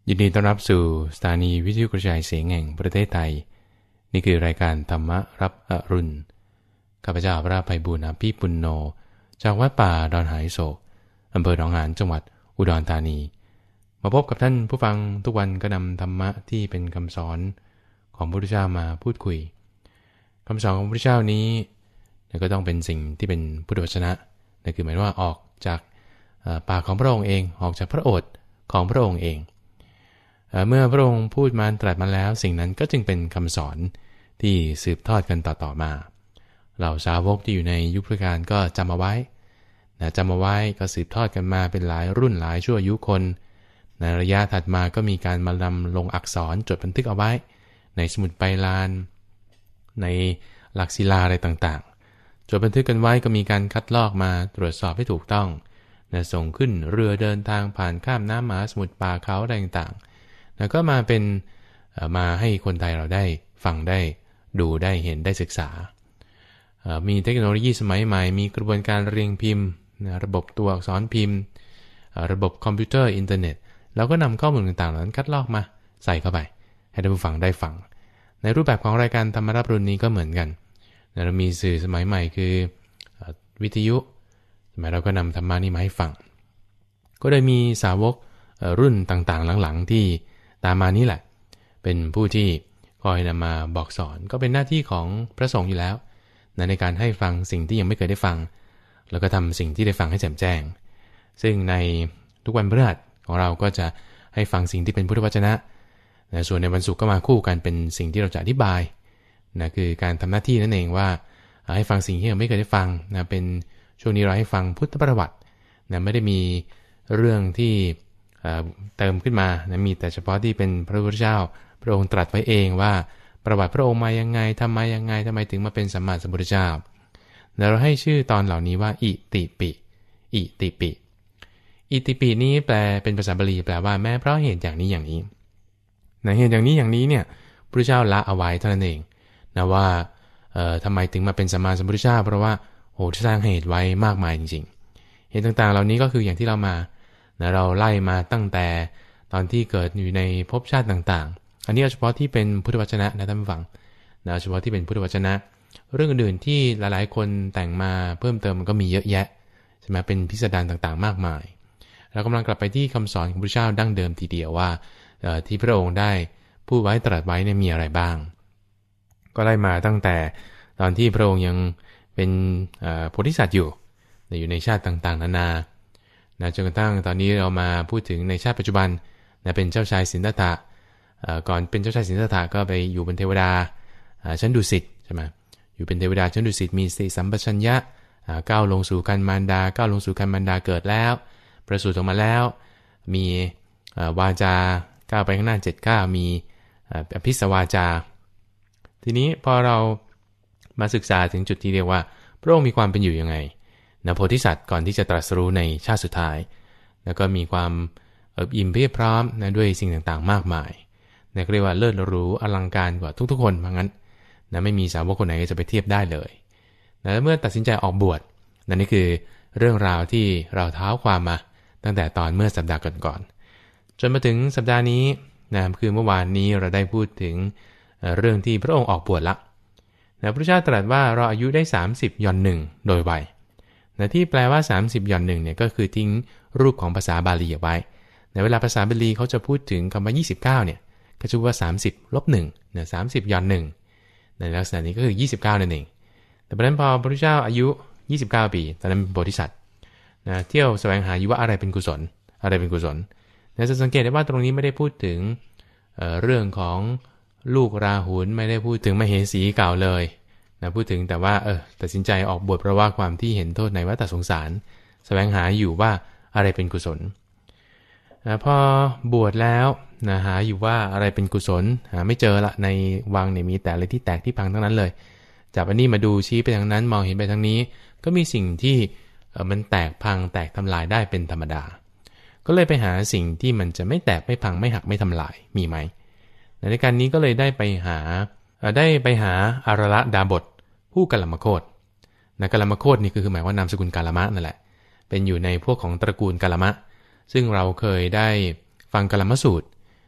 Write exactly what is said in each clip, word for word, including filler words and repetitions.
ยินดีต้อนรับสู่สถานีวิทยุกระจายเสียงแห่งประเทศไทยนี่คือรายการธรรมรับอรุณข้าพเจ้าพระไพบูลย์อภิปุณโญจากวัดป่าดอนหายโศกอำเภอหนองหานจังหวัดอุดรธานีมาพบกับท่านผู้ฟังทุกวันก็นำธรรมะที่เป็นคำสอนของพระพุทธเจ้ามาพูดคุยคำสอนของพระพุทธเจ้านี้ก็ต้องเป็นสิ่งที่เป็นพุทธวจนะนั่นคือหมายว่าออกจากปากของพระองค์เองออกจากพระโอษฐ์ของพระองค์เองเมื่อพระองค์พูดมาตรัสมาแล้วสิ่งนั้นก็จึงเป็นคำสอนที่สืบทอดกันต่อๆมาเหล่าสาวกที่อยู่ในยุคพุทธกาลก็จำเอาไว้นะจำเอาไว้ก็สืบทอดกันมาเป็นหลายรุ่นหลายชั่วอายุคนในระยะถัดมาก็มีการมานำลงอักษรจดบันทึกเอาไว้ในสมุดไปลานในหลักศิลาอะไรต่างๆจดบันทึกกันไว้ก็มีการคัดลอกมาตรวจสอบให้ถูกต้องนะส่งขึ้นเรือเดินทางผ่านข้ามน้ำมหาสมุทรป่าเขาอะไรต่างๆแล้วก็มาเป็นมาให้คนไทยเราได้ฟังได้ดูได้เห็นได้ศึกษามีเทคโนโลยีสมัยใหม่มีกระบวนการเรียงพิมพ์ระบบตัวอักษรพิมพ์ระบบคอมพิวเตอร์อินเทอร์เน็ตเราก็นำข้อมูลต่างๆเหล่านั้นคัดลอกมาใส่เข้าไปให้ท่านผู้ฟังได้ฟังในรูปแบบของรายการธรรมรับรุ่นนี้ก็เหมือนกันเรามีสื่อสมัยใหม่คือวิทยุสมัยเราก็นำธรรมะนี้มาให้ฟังก็ได้มีสาวกรุ่นต่างๆหลังๆที่ตามมานี้แหละเป็นผู้ที่คอยนำมาบอกสอนก็เป็นหน้าที่ของพระสงฆ์อยู่แล้วในการให้ฟังสิ่งที่ยังไม่เคยได้ฟังแล้วก็ทำสิ่งที่ได้ฟังให้แจ่มแจ้งซึ่งในทุกวันพฤหัสของเราก็จะให้ฟังสิ่งที่เป็นพุทธวจนะนะส่วนในวันศุกร์ก็มาคู่กันเป็นสิ่งที่เราจะอธิบายนะคือการทำหน้าที่นั่นเองว่าให้ฟังสิ่งที่ยังไม่เคยได้ฟังนะเป็นช่วงนี้เราให้ฟังพุทธประวัตินะไม่ได้มีเรื่องที่เติมขึ้นมานะมีแต่เฉพาะที่เป็นพระพุทธเจ้าพระองค์ตรัสไว้เองว่าประวัติพระองค์มายังไงทำมายังไงทำไมถึงมาเป็นสัมมาสัมพุทธเจ้าแล้วเราให้ชื่อตอนเหล่านี้ว่าอิติปิอิติปิอิติปินี้แปลเป็นภาษาบาลีแปลว่าแม้เพราะเหตุอย่างนี้อย่างนี้ในเหตุอย่างนี้อย่างนี้เนี่ยพระเจ้าละเอาไว้เท่านั้นเองนะว่าเอ่อทำไมถึงมาเป็นสัมมาสัมพุทธเจ้าเพราะว่าโหสร้างเหตุไว้มากมายจริงๆเหตุต่างๆเหล่านี้ก็คืออย่างที่เรามานะเราไล่มาตั้งแต่ตอนที่เกิดอยู่ในภพชาติต่างๆอันนี้เอาเฉพาะที่เป็นพุทธวจนะนะท่านผู้ฟังนะเฉพาะที่เป็นพุทธวจนะเรื่องอื่นๆที่หลายๆคนแต่งมาเพิ่มเติมมันก็มีเยอะแยะใช่ไหมเป็นพิสดารต่างๆมากมายเรากำลังกลับไปที่คำสอนของพระเจ้าดั้งเดิมทีเดียวว่าที่พระองค์ได้พูดไว้ตรัสไว้เนี่ยมีอะไรบ้างก็ไล่มาตั้งแต่ตอนที่พระองค์ยังเป็นโพธิสัตว์อยู่อยู่ในชาติต่างๆนานานะจนกระทั่งตอนนี้เรามาพูดถึงในชาติปัจจุบันนะเป็นเจ้าชายสิทธัตถะก่อนเป็นเจ้าชายสิทธัตถะก็ไปอยู่เป็นเทวดาชั้นดุสิตใช่ไหมอยู่เป็นเทวดาชั้นดุสิตมีสติสัมปชัญญะก้าวลงสู่คันมารดาก้าวลงสู่คันมารดาเกิดแล้วประสูติออกมาแล้วมีวาจาก้าวไปข้างหน้าเจ็ดก้าวมีอภิสวาจาทีนี้พอเรามาศึกษาถึงจุดที่เรียกว่าพระองค์มีความเป็นอยู่ยังไงนะโพธิสัตว์ก่อนที่จะตรัสรู้ในชาติสุดท้ายแล้วก็มีความเอิบอิ่มเพียบพร้อมนะด้วยสิ่งต่างๆมากมายนะเรียกว่าเลิศหรูอลังการกว่าทุกๆคนเพราะงั้นนะไม่มีสาวกคนไหนจะไปเทียบได้เลยนะเมื่อตัดสินใจออกบวชนั่นนี่คือเรื่องราวที่เราเท้าความมาตั้งแต่ตอนเมื่อสัปดาห์ก่อนๆจนมาถึงสัปดาห์นี้นะคือเมื่อวานนี้เราได้พูดถึงเรื่องที่พระองค์ออกบวชละนะพระเจ้าตรัสว่าเราอายุได้สามสิบย่อนหนึ่งโดยวัยนะที่แปลว่าสามสิบย่อนหนึ่งเนี่ยก็คือทิ้งรูปของภาษาบาลีเอาไว้ในเวลาภาษาบาลีเขาจะพูดถึงคำว่ายี่สิบเก้าเนี่ยก็จะว่าสามสิบลบหนึ่งนะสามสิบย่อนหนึ่งในลักษณะนี้ก็คือยี่สิบเก้านั่นเองแต่เพราะนั้นพอพระเจ้าอายุยี่สิบเก้าปีตอนนั้นเป็นโพธิสัตว์นะเที่ยวแสวงหาอยู่ว่าอะไรเป็นกุศลอะไรเป็นกุศลนะจะสังเกตได้ว่าตรงนี้ไม่ได้พูดถึง เอ่อ เรื่องของลูกราหุลไม่ได้พูดถึงมเหสีเก่าเลยนะพูดถึงแต่ว่าเออตัดสินใจออกบวชเพราะว่าความที่เห็นโทษในวัฏสงสารแสวงหาอยู่ว่าอะไรเป็นกุศลนะพอบวชแล้วนะหาอยู่ว่าอะไรเป็นกุศลหาไม่เจอละในวังเนี่ยมีแต่อะไรที่แตกที่พังทั้งนั้นเลยจับอันนี้มาดูชี้ไปทางนั้นมองเห็นไปทางนี้ก็มีสิ่งที่เออมันแตกพังแตกทำลายได้เป็นธรรมดาก็เลยไปหาสิ่งที่มันจะไม่แตกไม่พังไม่หักไม่ทำลายมีไหมในการนี้ก็เลยได้ไปหาได้ไปหาอารละดาบทผู้กัลมโคตนะกัลมโคตนี่คือหมายว่านามสกุลกาลมะนั่นแหละเป็นอยู่ในพวกของตระกูลกาลมะซึ่งเราเคยได้ฟังกาลมสูตร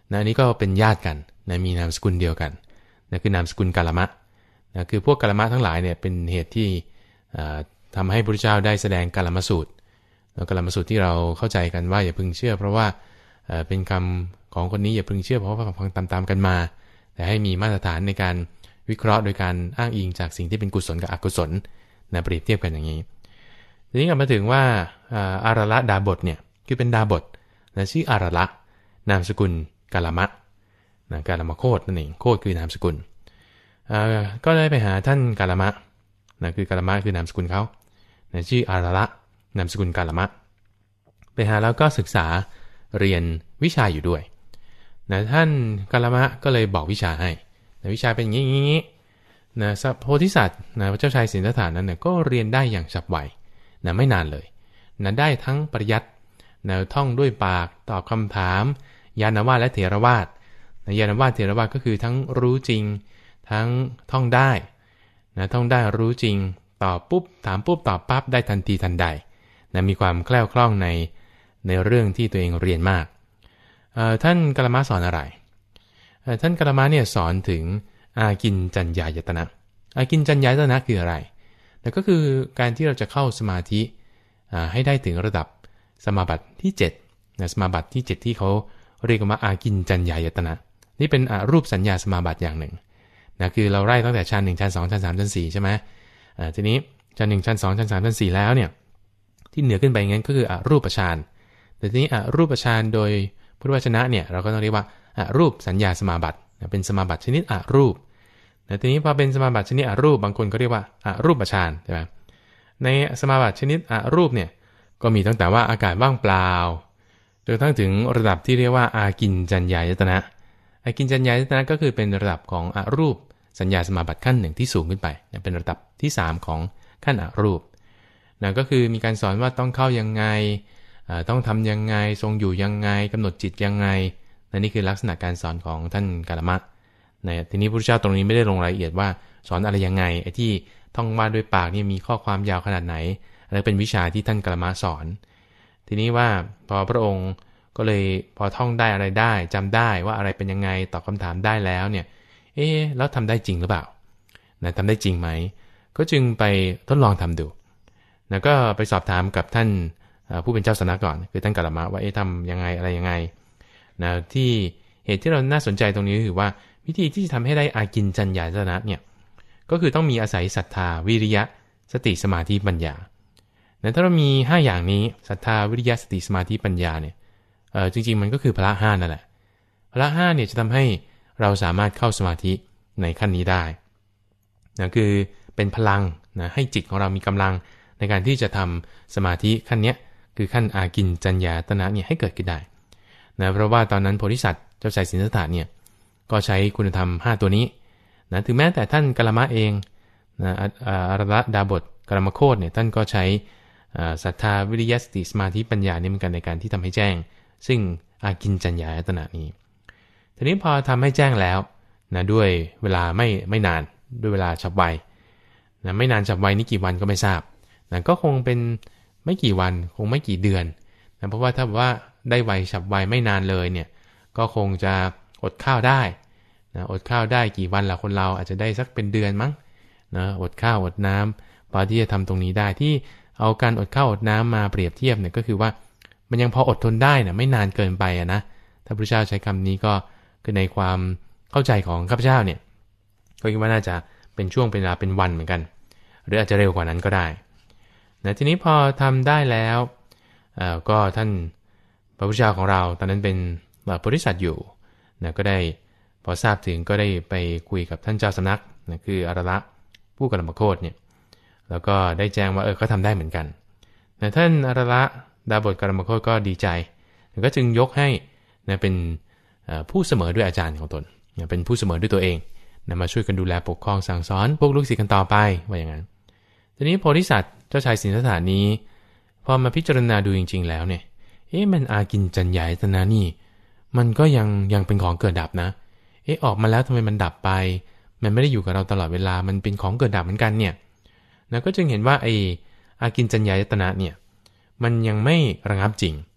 นะอันนี้ก็เป็นญาติกันนะมีนามสกุลเดียวกันนะคือนามสกุลกาลมะนะคือพวกกาลมะทั้งหลายเนี่ยเป็นเหตุที่ทำให้พระพุทธเจ้าได้แสดงกาลมสูตรกาลมสูตรที่เราเข้าใจกันว่าอย่าพึงเชื่อเพราะว่าเป็นคำของคนนี้อย่าพึงเชื่อเพราะว่าฟังตามๆกันมาแต่ให้มีมาตรฐานในการวิเคราะห์โดยการอ้างอิงจากสิ่งที่เป็นกุศลกับอกุศลนะเปรียบเทียบกันอย่างนี้ทีนี้กลับมาถึงว่าอาราละดาบทเนี่ยคือเป็นดาบทนะชื่ออาราละนามสกุลกาลมะนะกาลมะโคตนั่นเองโคตคือนามสกุลก็ได้ไปหาท่านกาลมะนะคือกาลมะคือนามสกุลเขานะชื่ออาราละนามสกุลกาลมะไปหาแล้วก็ศึกษาเรียนวิชาอยู่ด้วยนะท่านกาลมะก็เลยบอกวิชาให้นะวิชาเป็นอย่างนี้นะโพธิสัตว์นะพระเจ้าชายสิทธัตถะนั้นเนี่ยก็เรียนได้อย่างฉับไวนะไม่นานเลยนะได้ทั้งปริยัตินะท่องด้วยปากตอบคำถามยานวาทและเถรวาทนะยานวาทเถรวาทก็คือทั้งรู้จริงทั้งท่องได้นะท่องได้รู้จริงตอบปุ๊บถามปุ๊บตอบปั๊บได้ทันทีทันใดนะมีความแคล่วคล่องในในเรื่องที่ตัวเองเรียนมากท่านกาลมะสอนอะไรท่านกาลมะเนี่ยสอนถึงอากินจัญญายตนะอากินจัญญายตนะคืออะไรแต่ก็คือการที่เราจะเข้าสมาธิให้ได้ถึงระดับสมาบัติที่เจ็ดนะสมาบัติที่เจ็ดที่เขาเรียกว่าอากินจัญญายตนะนี่เป็นรูปสัญญาสมาบัติอย่างหนึ่งนะคือเราไล่ตั้งแต่ชั้นหนึ่งชั้นสองชั้นสามชั้นสี่ใช่ไหมทีนี้ชั้นหนึ่งชั้นสองชั้นสามชั้นสี่แล้วเนี่ยที่เหนือขึ้นไปงั้นก็คืออรูปฌานแต่ทีนี้อรูปฌานโดยพุทธวจนะเนี่ยเราก็ต้องเรียกว่าอรูปสัญญาสมาบัติเป็นสมาบัติชนิดอรูปแต่ทีนี้พอเป็นสมาบัติชนิดอรูปบางคนก็เรียกว่าอรูปฌานใช่ไหมในสมาบัติชนิดอรูปเนี่ยก็มีตั้งแต่ว่าอากาศว่างเปล่าจนกระทั่งถึงระดับที่เรียกว่าอากินจัญญายตนะอากินจัญญายตนะก็คือเป็นระดับของอรูปสัญญาสมาบัติขั้นหนึ่งที่สูงขึ้นไปเป็นระดับที่สามของขั้นอรูปนะก็คือมีการสอนว่าต้องเข้ายังไงต้องทำยังไงทรงอยู่ยังไงกำหนดจิตยังไงนี่คือลักษณะการสอนของท่านกาลมะในทีนี้พระพุทธเจ้าตรงนี้ไม่ได้ลงรายละเอียดว่าสอนอะไรยังไงไอ้ที่ท่องว่าด้วยปากนี่มีข้อความยาวขนาดไหนอะไรเป็นวิชาที่ท่านกาลมะสอนทีนี้ว่าพอพระองค์ก็เลยพอท่องได้อะไรได้จำได้ว่าอะไรเป็นยังไงตอบคำถามได้แล้วเนี่ยเอ๊ะแล้วทำได้จริงหรือเปล่านะทำได้จริงไหมก็จึงไปทดลองทำดูนะก็ไปสอบถามกับท่านผู้เป็นเจ้าสำนักก่อนคือท่านกาลมะว่าเอ๊ะทำยังไงอะไรยังไงนะที่เหตุที่เราน่าสนใจตรงนี้คือว่าวิธีที่จะทำให้ได้อากินจัญญายตนะเนี่ยก็คือต้องมีอาศัยศรัทธาวิริยะสติสมาธิปัญญาแต่ถ้าเรามีห้าอย่างนี้ศรัทธาวิริยะสติสมาธิปัญญาเนี่ยเออจริงๆมันก็คือพละห้านั่นแหละพละห้าเนี่ยจะทำให้เราสามารถเข้าสมาธิในขั้นนี้ได้นะคือเป็นพลังนะให้จิตของเรามีกำลังในการที่จะทำสมาธิขั้นนี้คือขั้นอากินจัญญายตนะเนี่ยให้เกิดขึ้นได้นะเพราะว่าตอนนั้นโพธิสัตว์เจ้าชายสิทธัตถะเนี่ยก็ใช้คุณธรรมห้าตัวนี้นะถึงแม้แต่ท่านกาลมะเองนะอาราละดาบทกาลมะโคตเนี่ยท่านก็ใช้ศรัทธาวิริยะสติสมาธิปัญญานี่เหมือนกันในการที่ทำให้แจ้งซึ่งอากินจัญญายตนะนี้ทีนี้พอทำให้แจ้งแล้วนะด้วยเวลาไม่ไม่นานด้วยเวลาฉับไวนะไม่นานฉับไวนี่กี่วันก็ไม่ทราบนะก็คงเป็นไม่กี่วันคงไม่กี่เดือนนะเพราะว่าถ้าว่าได้ไวฉับไวไม่นานเลยเนี่ยก็คงจะอดข้าวได้นะอดข้าวได้กี่วันล่ะคนเราอาจจะได้สักเป็นเดือนมั้งนะอดข้าวอดน้ำพอที่จะทำตรงนี้ได้ที่เอาการอดข้าวอดน้ำมาเปรียบเทียบเนี่ยก็คือว่ามันยังพออดทนได้นะไม่นานเกินไปนะถ้าพระเจ้าใช้คำนี้ก็คือในความเข้าใจของข้าพเจ้าเนี่ยก็คิดว่าน่าจะเป็นช่วงเป็นเวลาเป็นวันเหมือนกันหรืออาจจะเร็วกว่านั้นก็ได้นะทีนี้พอทำได้แล้วก็ท่านพระพุทธเจ้าของเราตอนนั้นเป็นโพธิสัตว์อยู่นะก็ได้พอทราบถึงก็ได้ไปคุยกับท่านเจ้าสำนักนะคืออาราละผู้กาลมะโคตเนี่ยแล้วก็ได้แจ้งว่าเออเขาทำได้เหมือนกันนะท่านอาราละดาบทกาลมะโคตก็ดีใจก็จึงยกให้นะเป็นผู้เสมอด้วยอาจารย์ของตนนะเป็นผู้เสมอด้วยตัวเองนะมาช่วยกันดูแลปกครองสั่งสอนพวกลูกศิษย์กันต่อไปว่าอย่างนั้นทีนี้โพธิสัตว์เจ้าชายสิทธัตถะนี้พอมาพิจารณาดูจริงๆแล้วเนี่ยเอ๊ะมันอากินจัญญายตนะนี่มันก็ยังยังเป็นของเกิดดับนะเอ๊ะออกมาแล้วทำไมมันดับไปมันไม่ได้อยู่กับเราตลอดเวลามันเป็นของเกิดดับเหมือนกันเนี่ยนะก็จึงเห็นว่าไอ้อากินจัญญายตนะเนี่ยมันยังไม่ระงับจริง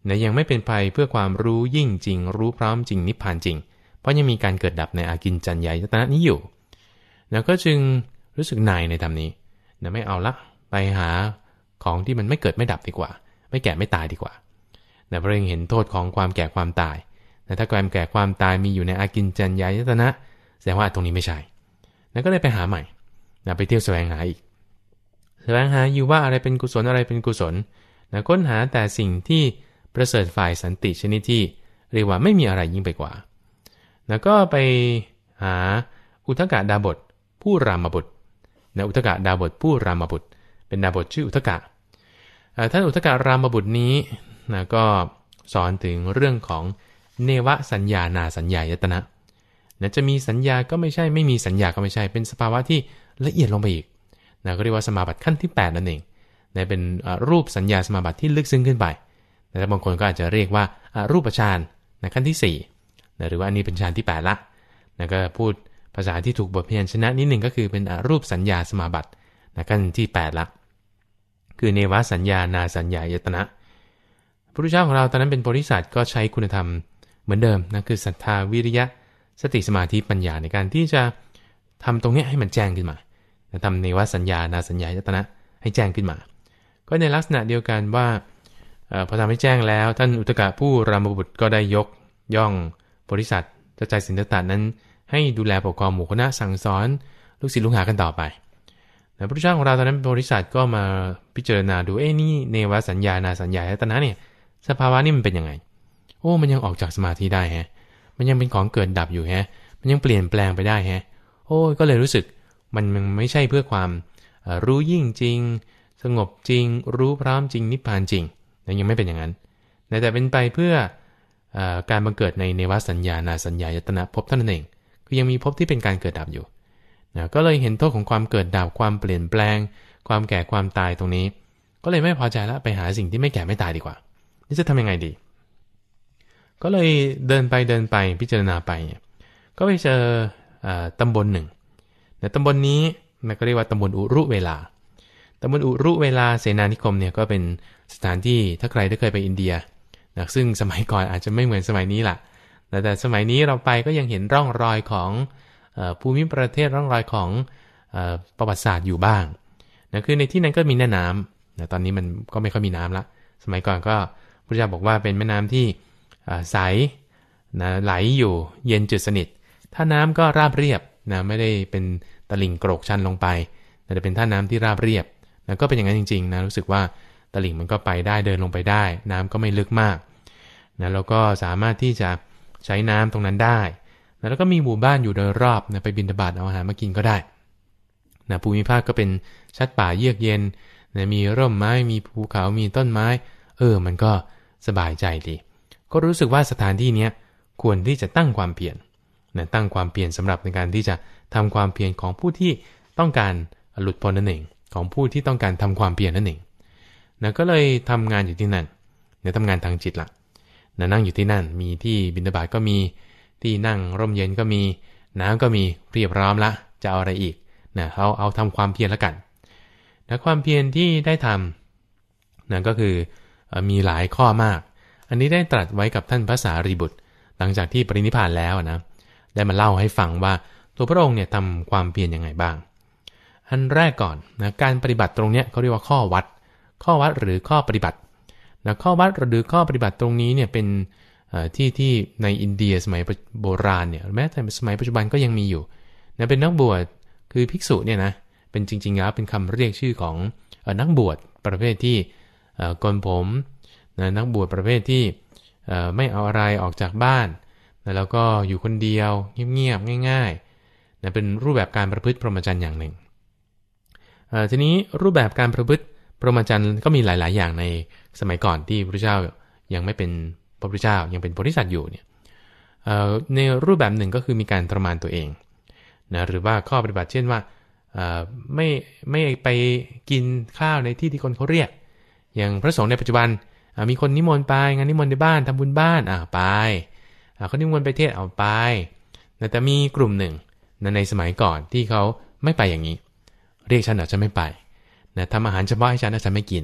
นะยังไม่เป็นไปเพื่อความรู้ยิ่งจริงรู้พร้อมจริงนิพพานจริงเพราะยังมีการเกิดดับในอากิญจัญญายตนะนี้อยู่นะก็จึงรู้สึกนายในธรรมนี้นะไม่เอาละไปหาของที่มันไม่เกิดไม่ดับดีกว่าไม่แก่ไม่ตายดีกว่านะเพราะยังเห็นโทษของความแก่ความตายนะถ้าความแก่ความตายมีอยู่ในอากิญจัญญายตนะแสดงว่าตรงนี้ไม่ใช่นะก็เลยไปหาใหม่นะไปเที่ยวแสวงหาอีกแสวงหาอยู่ว่าอะไรเป็นกุศลอะไรเป็นกุศลนะค้นหาแต่สิ่งที่ประเสริฐฝ่ายสันติชนิดที่เรียกว่าไม่มีอะไรยิ่งไปกว่าแล้วก็ไปหาอุทกดาบทผู้รามบุตรนะอุทกดาบทผู้รามบุตรเป็นดาบทชื่ออุทกะท่านอุทกรามบุตรนี้นะก็สอนถึงเรื่องของเนวสัญญานาสัญญายตนะนะจะมีสัญญาก็ไม่ใช่ไม่มีสัญญาก็ไม่ใช่เป็นสภาวะที่ละเอียดลงไปอีกนะก็เรียกว่าสมาบัติขั้นที่แปดนั่นเองนะเป็นรูปสัญญาสมาบัติที่ลึกซึ้งขึ้นไปแต่บางคนก็อาจจะเรียกว่ารูปฌานนะขั้นที่สี่นะหรือว่าอันนี้เป็นฌานที่แปดละนะก็พูดภาษาที่ถูกบทพยัญชนะนิดหนึ่งก็คือเป็นรูปสัญญาสมาบัตินะขั้นที่แปดละคือเนวสัญญานาสัญญายตนะพระพุทธเจ้าของเราตอนนั้นเป็นโพธิสัตว์ก็ใช้คุณธรรมเหมือนเดิมนะคือศรัทธาวิริยะสติสมาธิปัญญาในการที่จะทำตรงนี้ให้มันแจ้งขึ้นมาทำเนวสัญญานาสัญญายตนะให้แจ้งขึ้นมาก็ในลักษณะเดียวกันว่าพอทำให้แจ้งแล้วท่านอุทกะผู้รามบุตรก็ได้ยกย่องโพธิสัตว์เจ้าชายสิทธัตถะนั้นให้ดูแลปกครองหมู่คณะสั่งสอนลูกศิษย์ลูกหากันต่อไปพระพุทธเจ้าของเราตอนนั้นโพธิสัตว์ก็มาพิจารณาดูเอ้นี่เนวสัญญานาสัญญายตนะเนี่ยสภาวะนี่มันเป็นยังไงโอ้มันยังออกจากสมาธิได้แฮะมันยังเป็นของเกิดดับอยู่แฮะมันยังเปลี่ยนแปลงไปได้แฮะโอ้ก็เลยรู้สึกมันมันไม่ใช่เพื่อความรู้ยิ่งจริงสงบจริงรู้พร้อมจริงนิพพานจริงยังไม่เป็นอย่างนั้นแต่เป็นไปเพื่อการบังเกิดในเนวสัญญานาสัญญายตนะภพเท่านั้นเองคือยังมีภพที่เป็นการเกิดดับอยู่นะก็เลยเห็นโทษของความเกิดดับความเปลี่ยนแปลงความแก่ความตายตรงนี้ก็เลยไม่พอใจแล้วไปหาสิ่งที่ไม่แก่ไม่ตายดีกว่านี่จะทำยังไงดีก็เลยเดินไปเดินไปพิจารณาไปก็ไปเจอตำบลหนึ่งในตำบลนี้มันก็เรียกว่าตำบลอุรุเวลาตำบลอุรุเวลาเสนานิคมเนี่ยก็เป็นสถานที่ถ้าใครได้เคยไปอินเดียนะซึ่งสมัยก่อนอาจจะไม่เหมือนสมัยนี้ล่ะแต่แต่สมัยนี้เราไปก็ยังเห็นร่องรอยของภูมิประเทศร่องรอยของประวัติศาสตร์อยู่บ้างนะคือในที่นั้นก็มีแม่น้ำนะตอนนี้มันก็ไม่ค่อยมีน้ำละสมัยก่อนก็พระเจ้าบอกว่าเป็นแม่น้ำที่ใสนะไหลอยู่เย็นจืดสนิทท่าน้ำก็ราบเรียบนะไม่ได้เป็นตลิ่งโกรกชันลงไปแต่เป็นท่าน้ำที่ราบเรียบนะก็เป็นอย่างนั้นจริงๆนะรู้สึกว่าตลิ่งมันก็ไปได้เดินลงไปได้น้ำก็ไม่ลึกมากนะแล้วก็สามารถที่จะใช้น้ำตรงนั้นได้นะแล้วก็มีหมู่บ้านอยู่โดยรอบนะไปบิณฑบาตเอาอาหารมากินก็ได้นะภูมิภาคก็เป็นชัดป่าเยือกเย็นนะมีร่มไม้มีภูเขามีต้นไม้เออมันก็สบายใจดีก็รู้สึกว่าสถานที่นี้ควรที่จะตั้งความเพียรนะตั้งความเพียรสำหรับในการที่จะทำความเพียรของผู้ที่ต้องการหลุดพ้นนั่นเองของผู้ที่ต้องการทำความเพียรนั่นเองนะก็เลยทำงานอยู่ที่นั่นเนี่ยทำงานทางจิตละนะนั่งอยู่ที่นั่นมีที่บิณฑบาตก็มีที่นั่งร่มเย็นก็มีน้ำก็มีเรียบพร้อมละจะเอาอะไรอีกนะเอาเอาทำความเพียรละกันนะความเพียรที่ได้ทำนะก็คือมีหลายข้อมากอันนี้ได้ตรัสไว้กับท่านพระสารีบุตรหลังจากที่ปรินิพพานแล้วนะได้มาเล่าให้ฟังว่าตัวพระองค์เนี่ยทำความเพียรยังไงบ้างอันแรกก่อนนะการปฏิบัติตรงเนี้ยเขาเรียกว่าข้อวัดข้อวัดหรือข้อปฏิบัตินะข้อวัดหรือข้อปฏิบัติตรงนี้เนี่ยเป็นที่ที่ในอินเดียสมัยโบราณเนี่ยแม้แต่สมัยปัจจุบันก็ยังมีอยู่นะเป็นนักบวชคือภิกษุเนี่ยนะเป็นจริงๆแล้วเป็นคำเรียกชื่อของนักบวชประเภทที่โกนผมนะนักบวชประเภทที่ไม่เอาอะไรออกจากบ้านนะแล้วก็อยู่คนเดียวเงียบๆง่ายๆนะเป็นรูปแบบการประพฤติพรหมจรรย์อย่างหนึ่งทีนี้รูปแบบการประพฤติพรหมจรรย์ก็มีหลายๆอย่างในสมัยก่อนที่พระเจ้ายังไม่เป็นพระพุทธเจ้ายังเป็นโพธิสัตว์อยู่เนี่ยในรูปแบบหนึ่งก็คือมีการทรมานตัวเองนะหรือว่าข้อปฏิบัติเช่นว่าไม่ไม่ไปกินข้าวในที่ที่คนเขาเรียกอย่างพระสงฆ์ในปัจจุบันมีคนนิมนต์ไปงานนิมนต์ในบ้านทำบุญบ้านอ่าไปเขานิมนต์ไปเทศเอาไปแต่มีกลุ่มหนึ่งในสมัยก่อนที่เขาไม่ไปอย่างนี้เรียกฉันอาจจะไม่ไปนะทำอาหารเฉพาะให้ฉันอาจจะไม่กิน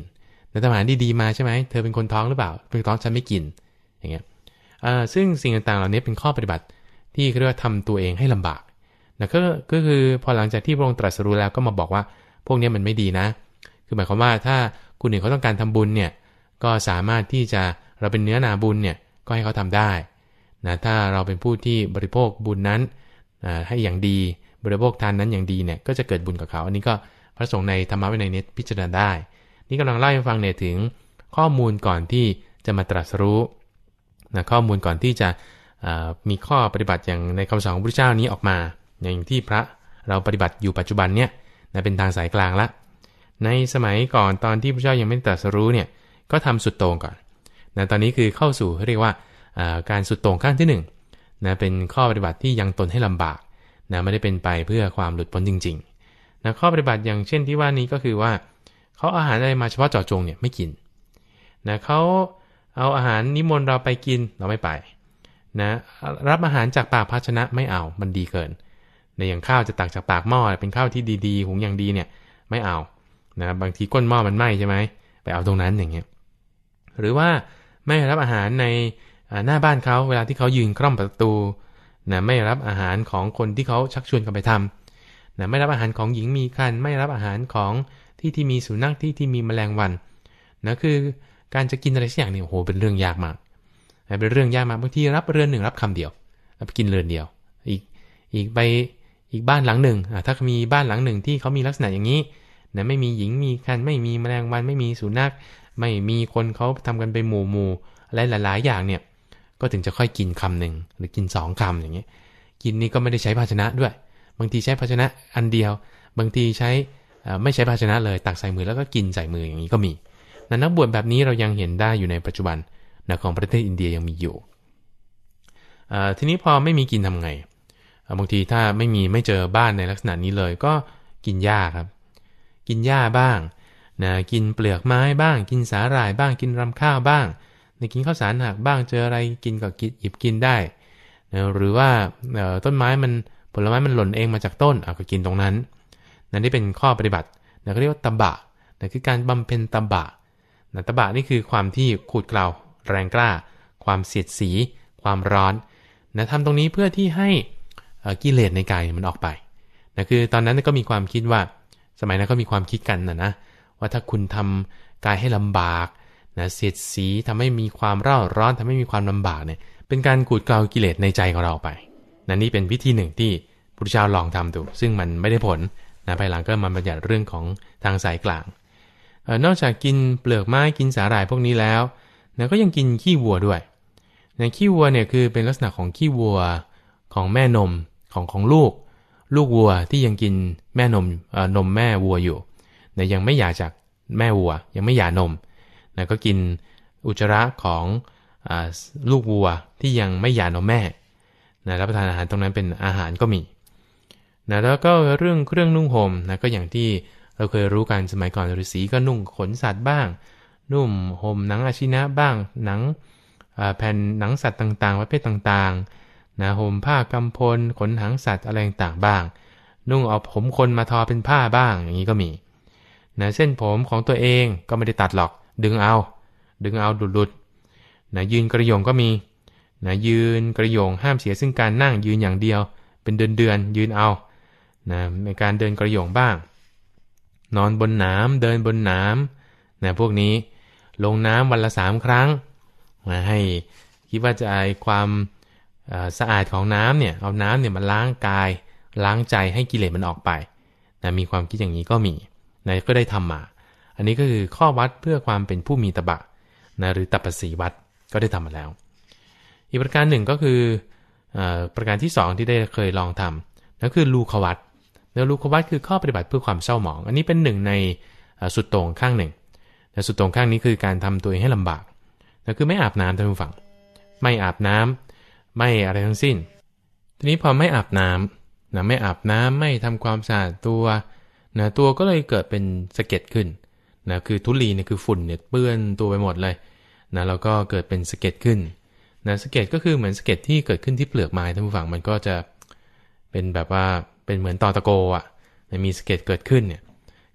แต่ทำอาหารดีๆมาใช่ไหมเธอเป็นคนท้องหรือเปล่าเป็นท้องฉันไม่กินอย่างเงี้ยซึ่งสิ่งต่างๆเหล่านี้เป็นข้อปฏิบัติที่เรียกว่าทำตัวเองให้ลำบากนะก็ก็คือพอหลังจากที่พระองค์ตรัสรู้แล้วก็มาบอกว่าพวกนี้มันไม่ดีนะคือหมายความว่าถ้าคนอื่นเขาต้องการทำบุญเนี่ยก็สามารถที่จะเราเป็นเนื้อนาบุญเนี่ยก็ให้เขาทำได้นะถ้าเราเป็นผู้ที่บริโภคบุญนั้นให้อย่างดีบริโภคทานนั้นอย่างดีเนี่ยก็จะเกิดบุญกับเขาอันนี้ก็พระสงฆ์ในธรรมะวินัยนี้พิจารณาได้นี่กำลังเล่าให้ฟังเนี่ยถึงข้อมูลก่อนที่จะมาตรัสรู้นะข้อมูลก่อนที่จะมีข้อปฏิบัติอย่างในคำสอนของพระเจ้านี้ออกมาอย่างที่พระเราปฏิบัติอยู่ปัจจุบันเนี่ยนะเป็นทางสายกลางละในสมัยก่อนตอนที่พระเจ้ายังไม่ตรัสรู้เนี่ยก็ทำสุดโต่งก่อนนะตอนนี้คือเข้าสู่เรียกว่าการสุดโต่งขั้นที่หนึ่งนะเป็นข้อปฏิบัติที่ยังตนให้ลำบากนะไม่ได้เป็นไปเพื่อความหลุดพ้นจริงๆนะข้อปฏิบัติอย่างเช่นที่ว่านี้ก็คือว่าเขาอาหารอะไรมาเฉพาะเจาะจงเนี่ยไม่กินนะเขาเอาอาหารนิมนต์เราไปกินเราไม่ไปนะรับอาหารจากปากภาชนะไม่เอามันดีเกินในอย่างข้าวจะตักจากปากหม้อเป็นข้าวที่ดีๆหุงอย่างดีเนี่ยไม่เอานะบางทีก้นหม้อมันไหม้ใช่ไหมไปเอาตรงนั้นอย่างเงี้ยหรือว่าไม่รับอาหารในหน้าบ้านเขาเวลาที่เขายืนคร่อมประตูนะไม่รับอาหารของคนที่เขาชักชวนกันไปทำนะไม่รับอาหารของหญิงมีครรภ์ไม่รับอาหารของที่ที่มีสุนัขที่ที่มีแมลงวันนะคือการจะกินอะไรสักอย่างเนี่ยโอ้โหเป็นเรื่องยากมากเป็นเรื่องยากมากบางทีรับเรือนหนึ่งรับคำเดียวไปกินเรือนเดียวอีกอีกไปอีกบ้านหลังหนึ่งถ้ามีบ้านหลังหนึ่งที่เขามีลักษณะอย่างนี้นะไม่มีหญิงมีครรภ์ไม่มีแมลงวันไม่มีสุนัขไม่มีคนเขาทำกันไปหมู่หมู่อะไรหลายๆอย่างเนี่ยก็ถึงจะค่อยกินคำหนึ่งหรือกินสองคำอย่างเงี้ยกินนี่ก็ไม่ได้ใช้ภาชนะด้วยบางทีใช้ภาชนะอันเดียวบางทีใช้ไม่ใช้ภาชนะเลยตักใส่มือแล้วก็กินใส่มืออย่างนี้ก็มีนักบวชแบบนี้เรายังเห็นได้อยู่ในปัจจุบันนะของประเทศอินเดียยังมีอยู่ทีนี้พอไม่มีกินทำไงบางทีถ้าไม่มีไม่เจอบ้านในลักษณะนี้เลยก็กินหญ้าครับกินหญ้าบ้างนะกินเปลือกไม้บ้างกินสาหร่ายบ้างกินรำข้าวบ้างนะกินข้าวสารหักบ้างเจออะไรกินก็กินหยิบกินได้นะหรือว่าต้นไม้มันผลไม้มันหล่นเองมาจากต้นเอาก็กินตรงนั้นนั่นที่เป็นข้อปฏิบัตินะเรียกว่าตบะนะคือการบำเพ็ญตบะนะตบะนี่คือความที่ขูดเกลาแรงกล้าความเสียดสีความร้อนนะทำตรงนี้เพื่อที่ให้กิเลสในกายมันออกไปนะคือตอนนั้นก็มีความคิดว่าสมัยนั้นก็มีความคิดกันนะนะว่าถ้าคุณทำกายให้ลำบากนะเสียดสีทำให้มีความเร่าร้อนทำให้มีความลำบากเนี่ยเป็นการขูดเกลากิเลสในใจของเราไปนะนี่เป็นวิธีหนึ่งที่พระพุทธเจ้าลองทำดูซึ่งมันไม่ได้ผลนะภายหลังก็มาบัญญัติเรื่องของทางสายกลางนอกจากกินเปลือกไม้กินสาหร่ายพวกนี้แล้วนะก็ยังกินขี้วัวด้วยในขี้วัวเนี่ยคือเป็นลักษณะของขี้วัวของแม่นมของของลูกลูกวัวที่ยังกินแม่นมนมแม่วัวอยู่นะยังไม่หย่าจากแม่วัวยังไม่หย่านมนะก็กินอุจจาระของลูกวัวที่ยังไม่หย่านมแม่นะรับประทานอาหารตรงนั้นเป็นอาหารก็มีนะแล้วก็เรื่องเครื่องนุ่งห่มนะก็อย่างที่เราเคยรู้กันสมัยก่อนฤาษีก็นุ่งขนสัตว์บ้างนุ่มห่มหนังอาชินะบ้างหนังแผ่นหนังสัตว์ต่างๆประเภทต่างๆนะห่มผ้ากำพลขนหางสัตว์อะไรต่างๆบ้างนุ่งเอาผมคนมาทอเป็นผ้าบ้างอย่างนี้ก็มีนะเส้นผมของตัวเองก็ไม่ได้ตัดหรอกดึงเอาดึงเอาหลุดๆนะยืนกระโยงก็มีนะยืนกระโยงห้ามเสียซึ่งการนั่งยืนอย่างเดียวเป็นเดือนๆยืนเอานะในการเดินกระโยงบ้างนอนบนน้ำเดินบนน้ำนะพวกนี้ลงน้ำวันละสามครั้งมาให้คิดว่าจะไอความสะอาดของน้ำเนี่ยเอาน้ำเนี่ยมาล้างกายล้างใจให้กิเลสมันออกไปนะมีความคิดอย่างนี้ก็มีนะก็ได้ทำมาอันนี้ก็คือข้อวัดเพื่อความเป็นผู้มีตบะนะหรือตัปปสีวัดก็ได้ทำมาแล้วอีกประการหนึ่งก็คือประการที่สองที่ได้เคยลองทำนั่นคือลูควัตแล้วลูควัตคือข้อปฏิบัติเพื่อความเศร้าหมองอันนี้เป็นหนึ่งในสุดโต่งข้างหนึ่งแต่สุดตรงข้างนี้คือการทำตัวเองให้ลำบากนั่นคือไม่อาบน้ำท่านผู้ฟังไม่อาบน้ำไม่อะไรทั้งสิ้นทีนี้พอไม่อาบน้ำนะไม่อาบน้ำไม่ทำความสะอาดตัวนะตัวก็เลยเกิดเป็นสะเก็ดขึ้นนะคือธุลีเนี่ยคือฝุ่นเนี่ยเปื้อนตัวไปหมดเลยนะแล้วก็เกิดเป็นสะเก็ดขึ้นนะสะเก็ดก็คือเหมือนสะเก็ดที่เกิดขึ้นที่เปลือกไม้ท่านผู้ฟังมันก็จะเป็นแบบว่าเป็นเหมือนตอตะโกอ่ะมีสะเก็ดเกิดขึ้นเนี่ย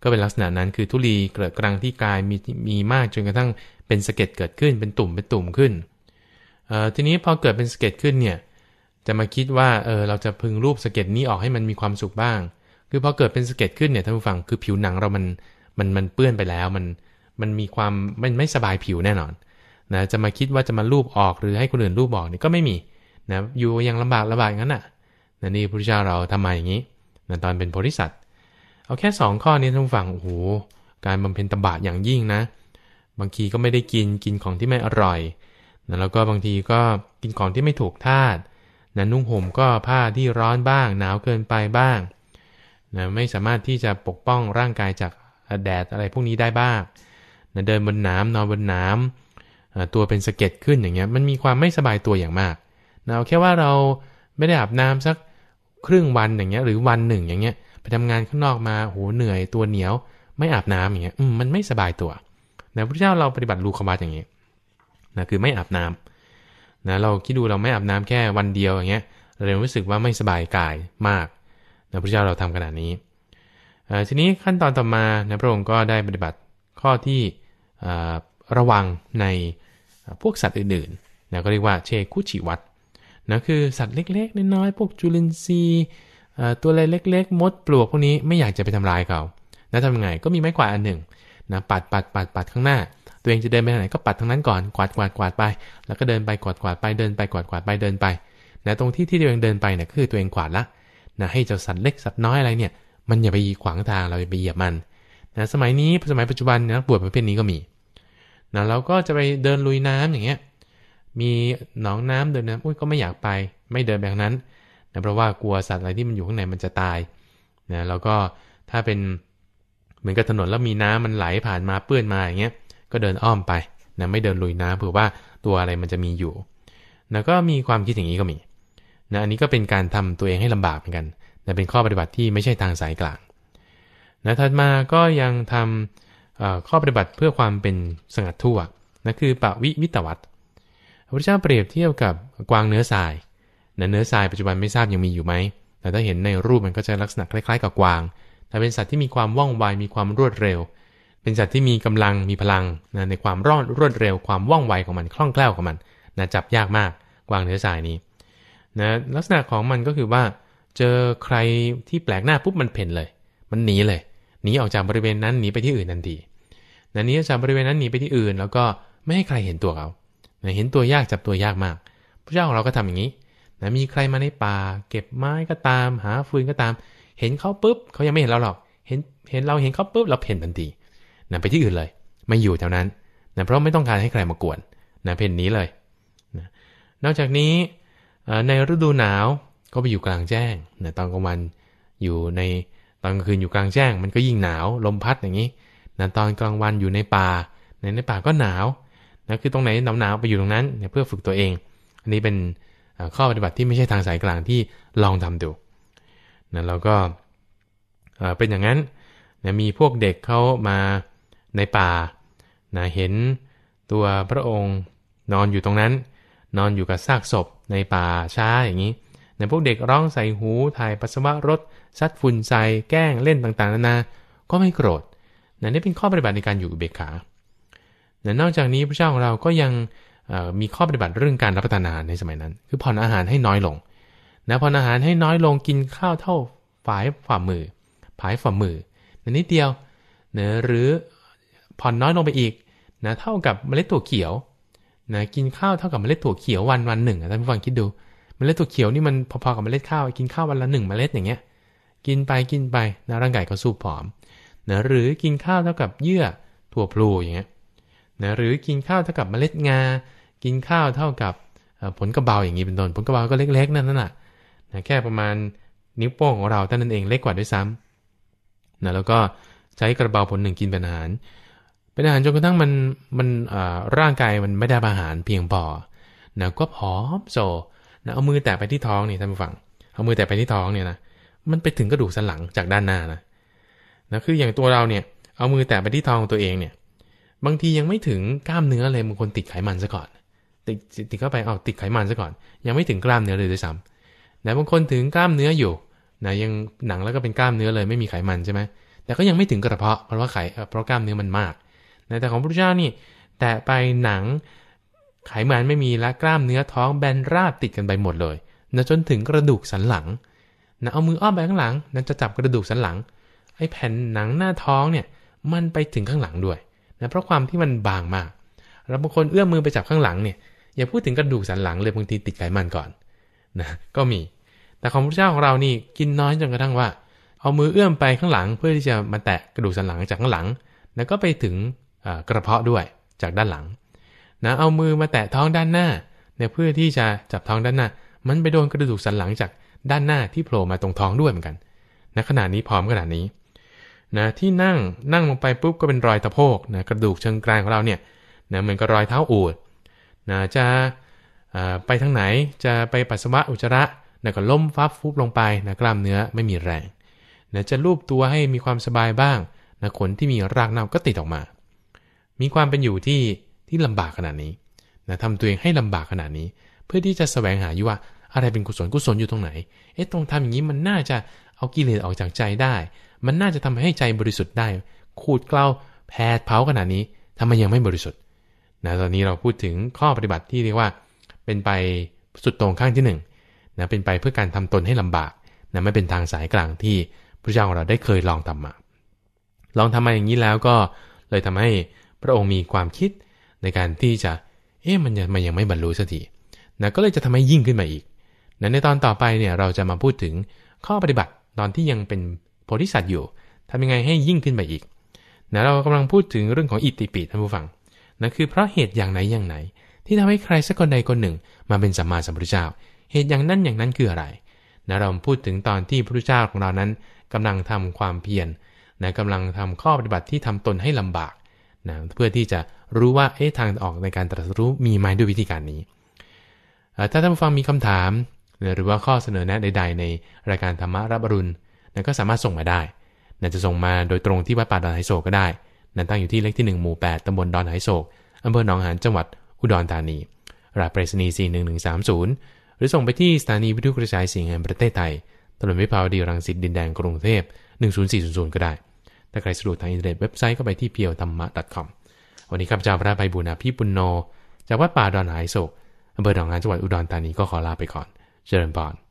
ก็เป็นลักษณะนั้นคือธุลีเกิดกลางที่กายมีมีมากจนกระทั่งเป็นสะเก็ดเกิดขึ้นเป็นตุ่มเป็นตุ่มขึ้นเอ่อทีนี้พอเกิดเป็นสะเก็ดขึ้นเนี่ยจะมาคิดว่าเออเราจะพึงรูปสะเก็ดนี้ออกให้มันมีความสุขบ้างคือพอเกิดเป็นสะเก็ดขึ้นเนี่ยท่านผู้ฟังคือผิวหนังเรามันมันมันเปื้อนไปแล้วมันมันมีความมันไม่สบายผิวแน่นอนนะจะมาคิดว่าจะมารูปออกหรือให้คนอื่นรูปออกนี่ก็ไม่มีนะอยู่ยังลำบากลำบากอย่างนั้นน่ะนะนี่พระพุทธเจ้าเราทำมาอย่างนี้นะตอนเป็นโพธิสัตว์เอาแค่สองข้อนี้ท่านผู้ฟังโอ้โหการบำเพ็ญตบะอย่างยิ่งนะบางทีก็ไม่ได้กินกินของที่ไม่อร่อยนะแล้วก็บางทีก็กินของที่ไม่ถูกธาตุนะนุ่งห่มก็ผ้าที่ร้อนบ้างหนาวเกินไปบ้างนะไม่สามารถที่จะปกป้องร่างกายจากแดดอะไรพวกนี้ได้บ้างนะเดินบนน้ำนอนบนน้ำตัวเป็นสะเก็ดขึ้นอย่างเงี้ยมันมีความไม่สบายตัวอย่างมากนะเอาแค่ว่าเราไม่ได้อาบน้ำสักครึ่งวันอย่างเงี้ยหรือวันหนึ่งอย่างเงี้ยไปทำงานข้างนอกมาโหเหนื่อยตัวเหนียวไม่อาบน้ำอย่างเงี้ยมันไม่สบายตัวนะพระเจ้าเราปฏิบัติลูควัตอย่างเงี้ยนะคือไม่อาบน้ำนะเราคิดดูเราไม่อาบน้ำแค่วันเดียวอย่างเงี้ยเรารู้สึกว่าไม่สบายกายมากนะพระเจ้าเราทำขนาดนี้ทีนี้ขั้นตอนต่อมานะพระองค์ก็ได้ปฏิบัติข้อที่ระวังในพวกสัตว์อื่นๆนะก็เรียกว่าเชคุชิวัตนะคือสัตว์เล็กๆน้อยๆพวกจุลินทรีย์ตัวอะไรเล็กๆมดปลวกพวกนี้ไม่อยากจะไปทำลายเขานะทำยังไงก็มีไม้กวาดอันหนึ่งนะปัดปัดปัดปัดข้างหน้าตัวเองจะเดินไปไหนก็ปัดทางนั้นก่อนกวาดกวาดกวาดไปแล้วก็เดินไปกวาดกวาดไปเดินไปกวาดกวาดไปเดินไปนะตรงที่ที่ตัวเองเดินไปเนี่ยคือตัวเองกวาดละนะให้เจ้าสัตว์เล็กสัตว์น้อยอะไรเนี่ยมันอย่าไปขวางทางเราอย่าไปเหยียบมันนะสมัยนี้สมัยปัจจุบันนักบวชประเภทนี้ก็มีนะเราก็จะไปเดินลุยน้ำอย่างเงี้ยมีหนองน้ำเดินน้ำอุ้ยก็ไม่อยากไปไม่เดินแบบนั้นนะเพราะว่ากลัวสัตว์อะไรที่มันอยู่ข้างในมันจะตายนะแล้วก็ถ้าเป็นเหมือนกับถนนแล้วมีน้ำมันไหลผ่านมาเปื้อนมาอย่างเงี้ยก็เดินอ้อมไปนะไม่เดินลุยน้ำเผื่อว่าตัวอะไรมันจะมีอยู่นะก็มีความคิดอย่างนี้ก็มีนะอันนี้ก็เป็นการทำตัวเองให้ลำบากเหมือนกันนะเป็นข้อปฏิบัติที่ไม่ใช่ทางสายกลางนะถัดมาก็ยังทำข้อปฏิบัติเพื่อความเป็นสงัดทั่วนะคือปวิวิตวัตพระพุทธเจ้าเปรียบเทียบกับกวางเนื้อทรายนะเนื้อทรายปัจจุบันไม่ทราบยังมีอยู่ไหมแต่ถ้าเห็นในรูปมันก็จะลักษณะคล้ายๆกับกวางแต่เป็นสัตว์ที่มีความว่องไวมีความรวดเร็วเป็นสัตว์ที่มีกำลังมีพลังนะในความรอดรวดเร็วความว่องไวของมันคล่องแคล่วของมันนะจับยากมากกวางเนื้อทรายนี้นะลักษณะของมันก็คือว่าเจอใครที่แปลกหน้าปุ๊บมันเพ่นเลยมันหนีเลยหนีออกจากบริเวณนั้นหนีไปที่อื่นทันทีนะหนีออกจากบริเวณนั้นหนีไปที่อื่นแล้วก็ไม่ให้ใครเห็นตัวเขานะเห็นตัวยากจับตัวยากมากพระเจ้าของเราก็ทำอย่างนี้นะมีใครมาในป่าเก็บไม้ก็ตามหาฟืนก็ตามเห็นเขาปุ๊บเขายังไม่เห็นเราหรอกเห็นเห็นเราเห็นเขาปุ๊บเราเพ่นทันทีนะไปที่อื่นเลยไม่อยู่แถวนั้นนะเพราะไม่ต้องการให้ใครมากวนนะเพ่นหนีเลยนะนอกจากนี้ในฤดูหนาวก็ไปอยู่กลางแจ้งนะตอนกลางวันอยู่ในตอนกลางคืนอยู่กลางแจ้งมันก็ยิ่งหนาวลมพัดอย่างนี้นะตอนกลางวันอยู่ในป่าในในป่าก็หนาวนะคือตรงไหนหนาวๆไปอยู่ตรงนั้นเพื่อฝึกตัวเองอันนี้เป็นข้อปฏิบัติที่ไม่ใช่ทางสายกลางที่ลองทำดูนะแล้วก็เป็นอย่างนั้นนะมีพวกเด็กเขามาในป่านะเห็นตัวพระองค์นอนอยู่ตรงนั้นนอนอยู่กับซากศพในป่าช้าอย่างนี้นะพวกเด็กร้องใส่หูถ่ายปัสสาวะรถซัดฝุ่นใส่แกล้งเล่นต่างๆนานาก็ไม่โกรธนะนี่เป็นข้อปฏิบัติในการอยู่อุเบกขานะนอกจากนี้พระเจ้าของเราก็ยังมีข้อปฏิบัติเรื่องการรับประทานอาหารในสมัยนั้นคือผ่อนอาหารให้น้อยลงนะผ่อนอาหารให้น้อยลงกินข้าวเท่าฝายฝ่ามือผายฝ่ามือนะนิดเดียวนะหรือผ่อนน้อยลงไปอีกนะเท่ากับเมล็ดถั่วเขียวนะกินข้าวเท่ากับเมล็ดถั่วเขียววันวันหนึ่งท่านผู้ฟังคิดดูเมล็ดถั่วเขียวนี่มันพอๆกับเมล็ดข้าวกินข้าววันละหนึ่งเมล็ดอย่างเงี้ยกินไปกินไปนะร่างกายก็สู้ผอมนะหรือกินข้าวเท่ากับเยื่อถั่วพลูอย่างเงี้ยนะหรือกินข้าวเท่ากับเมล็ดงากินข้าวเท่ากับผลกระเบาอย่างนี้เป็นต้นผลกระเบาก็เล็กๆนั่นน่ะนะแค่ประมาณนิ้วโป้งของเราเท่านั้นเองเล็กกว่าด้วยซ้ำนะแล้วก็ใช้กระเบาผลหนึ่งกินเป็นอาหารเป็นอาหารจนกระทั่งมันมันร่างกายมันไม่ได้อาหารเพียงพอนะก็ผอมโซนะเอามือแตะไปที่ท้องนี่ท่านผู้ฟังเอามือแตะไปที่ท้องเนี่ยนะมันไปถึงกระดูกสันหลังจากด้านหน้านะนะคืออย่างตัวเราเนี่ยเอามือแตะไปที่ท้องตัวเองเนี่ยบางทียังไม่ถึงกล้ามเนื้อเลยบางคนติดไขมันซะก่อนติดติดเข้าไปเอาติดไขมันซะก่อนยังไม่ถึงกล้ามเนื้อเลยด้วยซ้ำแต่บางคนถึงกล้ามเนื้ออยู่นะยังหนังแล้วก็เป็นกล้ามเนื้อเลยไม่มีไขมันใช่ไหมแต่ก็ยังไม่ถึงกระเพาะเพราะว่าไขเพราะกล้ามเนื้อมันมากนะแต่ของพระพุทธเจ้านี่แตะไปหนังไขมันไม่มีและกล้ามเนื้อท้องแบนราบติดกันไปหมดเลยนะจนถึงกระดูกสันหลังนะเอามืออ้อมไปข้างหลังนะจะจับกระดูกสันหลังไอ้แผ่นหนังหน้าท้องเนี่ยมันไปถึงข้างหลังด้วยนะเพราะความที่มันบางมากแล้วบางคนเอื้อมมือไปจับข้างหลังเนี่ยอย่าพูดถึงกระดูกสันหลังเลยบางทีติดไขมันก่อนนะก็มีแต่ของพระเจ้าของเรานี่กินน้อยจนกระทั่งว่าเอามือเอื้อมไปข้างหลังเพื่อที่จะมาแตะกระดูกสันหลังจากข้างหลังแล้วก็ไปถึงกระเพาะด้วยจากด้านหลังนะเอามือมาแตะท้องด้านหน้าเนี่ยเพื่อที่จะจับท้องด้านหน้ามันไปโดนกระดูกสันหลังจากด้านหน้าที่โผล่มาตรงท้องด้วยเหมือนกันนะขนาดนี้พร้อมขนาดนี้นะที่นั่งนั่งลงไปปุ๊บก็เป็นรอยตะโพกนะกระดูกเชิงกรานของเราเนี่ยนะเหมือนกับรอยเท้าอูฐนะจะไปทางไหนจะไปปัสสาวะอุจจาระนะก็ล้มฟับฟุบลงไปนะกล้ามเนื้อไม่มีแรงนะจะลูบตัวให้มีความสบายบ้างนะขนที่มีรากเน่าก็ติดออกมามีความเป็นอยู่ที่ที่ลำบากขนาดนี้นะทำตัวเองให้ลำบากขนาดนี้เพื่อที่จะแสวงหาอยู่ว่าอะไรเป็นกุศลกุศลอยู่ตรงไหนเอ๊ะตรงทำอย่างนี้มันน่าจะเอากิเลสออกจากใจได้มันน่าจะทำให้ใจบริสุทธิ์ได้ขูดเกลาแผดเผาขนาดนี้ทำไมยังไม่บริสุทธิ์นะตอนนี้เราพูดถึงข้อปฏิบัติที่เรียกว่าเป็นไปสุดตรงข้างที่หนึ่งนะเป็นไปเพื่อการทำตนให้ลำบากนะไม่เป็นทางสายกลางที่พระเจ้าของเราได้เคยลองทำมาลองทำมาอย่างนี้แล้วก็เลยทำให้พระองค์มีความคิดในการที่จะเอ๊ะมันยังมันยังไม่บรรลุสักทีนะก็เลยจะทำให้ยิ่งขึ้นมาอีกนะในตอนต่อไปเนี่ยเราจะมาพูดถึงข้อปฏิบัติตอนที่ยังเป็นโพธิสัตว์อยู่ทำยังไงให้ยิ่งขึ้นไปอีกนะเรากำลังพูดถึงเรื่องของอิทธิปิท่านผู้ฟังนะคือเพราะเหตุอย่างไหนอย่างไหนที่ทำให้ใครสักคนใดคนหนึ่งมาเป็นสัมมาสัมพุทธเจ้าเหตุอย่างนั้นอย่างนั้นคืออะไรนะเราพูดถึงตอนที่พระพุทธเจ้าของเรานั้นกำลังทำความเพียรนะกำลังทำข้อปฏิบัติที่ทำตนให้ลำบากนะเพื่อที่จะรู้ว่าเอ๊ะทางออกในการตรัสรู้มีไหมด้วยวิธีการนี้ถ้าท่านผู้ฟังมีคำถามหรือว่าข้อเสนอแนะใดๆในรายการธรรมะรับอรุณนะก็สามารถส่งมาได้นะจะส่งมาโดยตรงที่วัดป่าดอนไหโศกก็ได้นะตั้งอยู่ที่เลขที่หนึ่งหมู่แปดตำบลดอนไหโศกอำเภอหนองหานจังหวัดอุดรธานีรหัสไปรษณีย์สี่หนึ่งหนึ่งสามศูนย์หรือส่งไปที่สถานีวิทยุกระจายเสียงแห่งประเทศไทยถนนวิภาวดีรังสิตดินแดงกรุงเทพหนึ่งศูนย์สี่ศูนย์ก็ได้ถ้าใครสะดวกทางอินเทอร์เน็ตเว็บไซต์ก็ไปที่ เพียวธรรมะ ดอท คอม วันนี้ข้าพเจ้าพระไพบูลย์ อภิปุณโญจากวัดป่าดอนไหโศกอำเภอหนองหานจังหวัดอุดรธานีก็ขอลาไปก่อนเจริญพร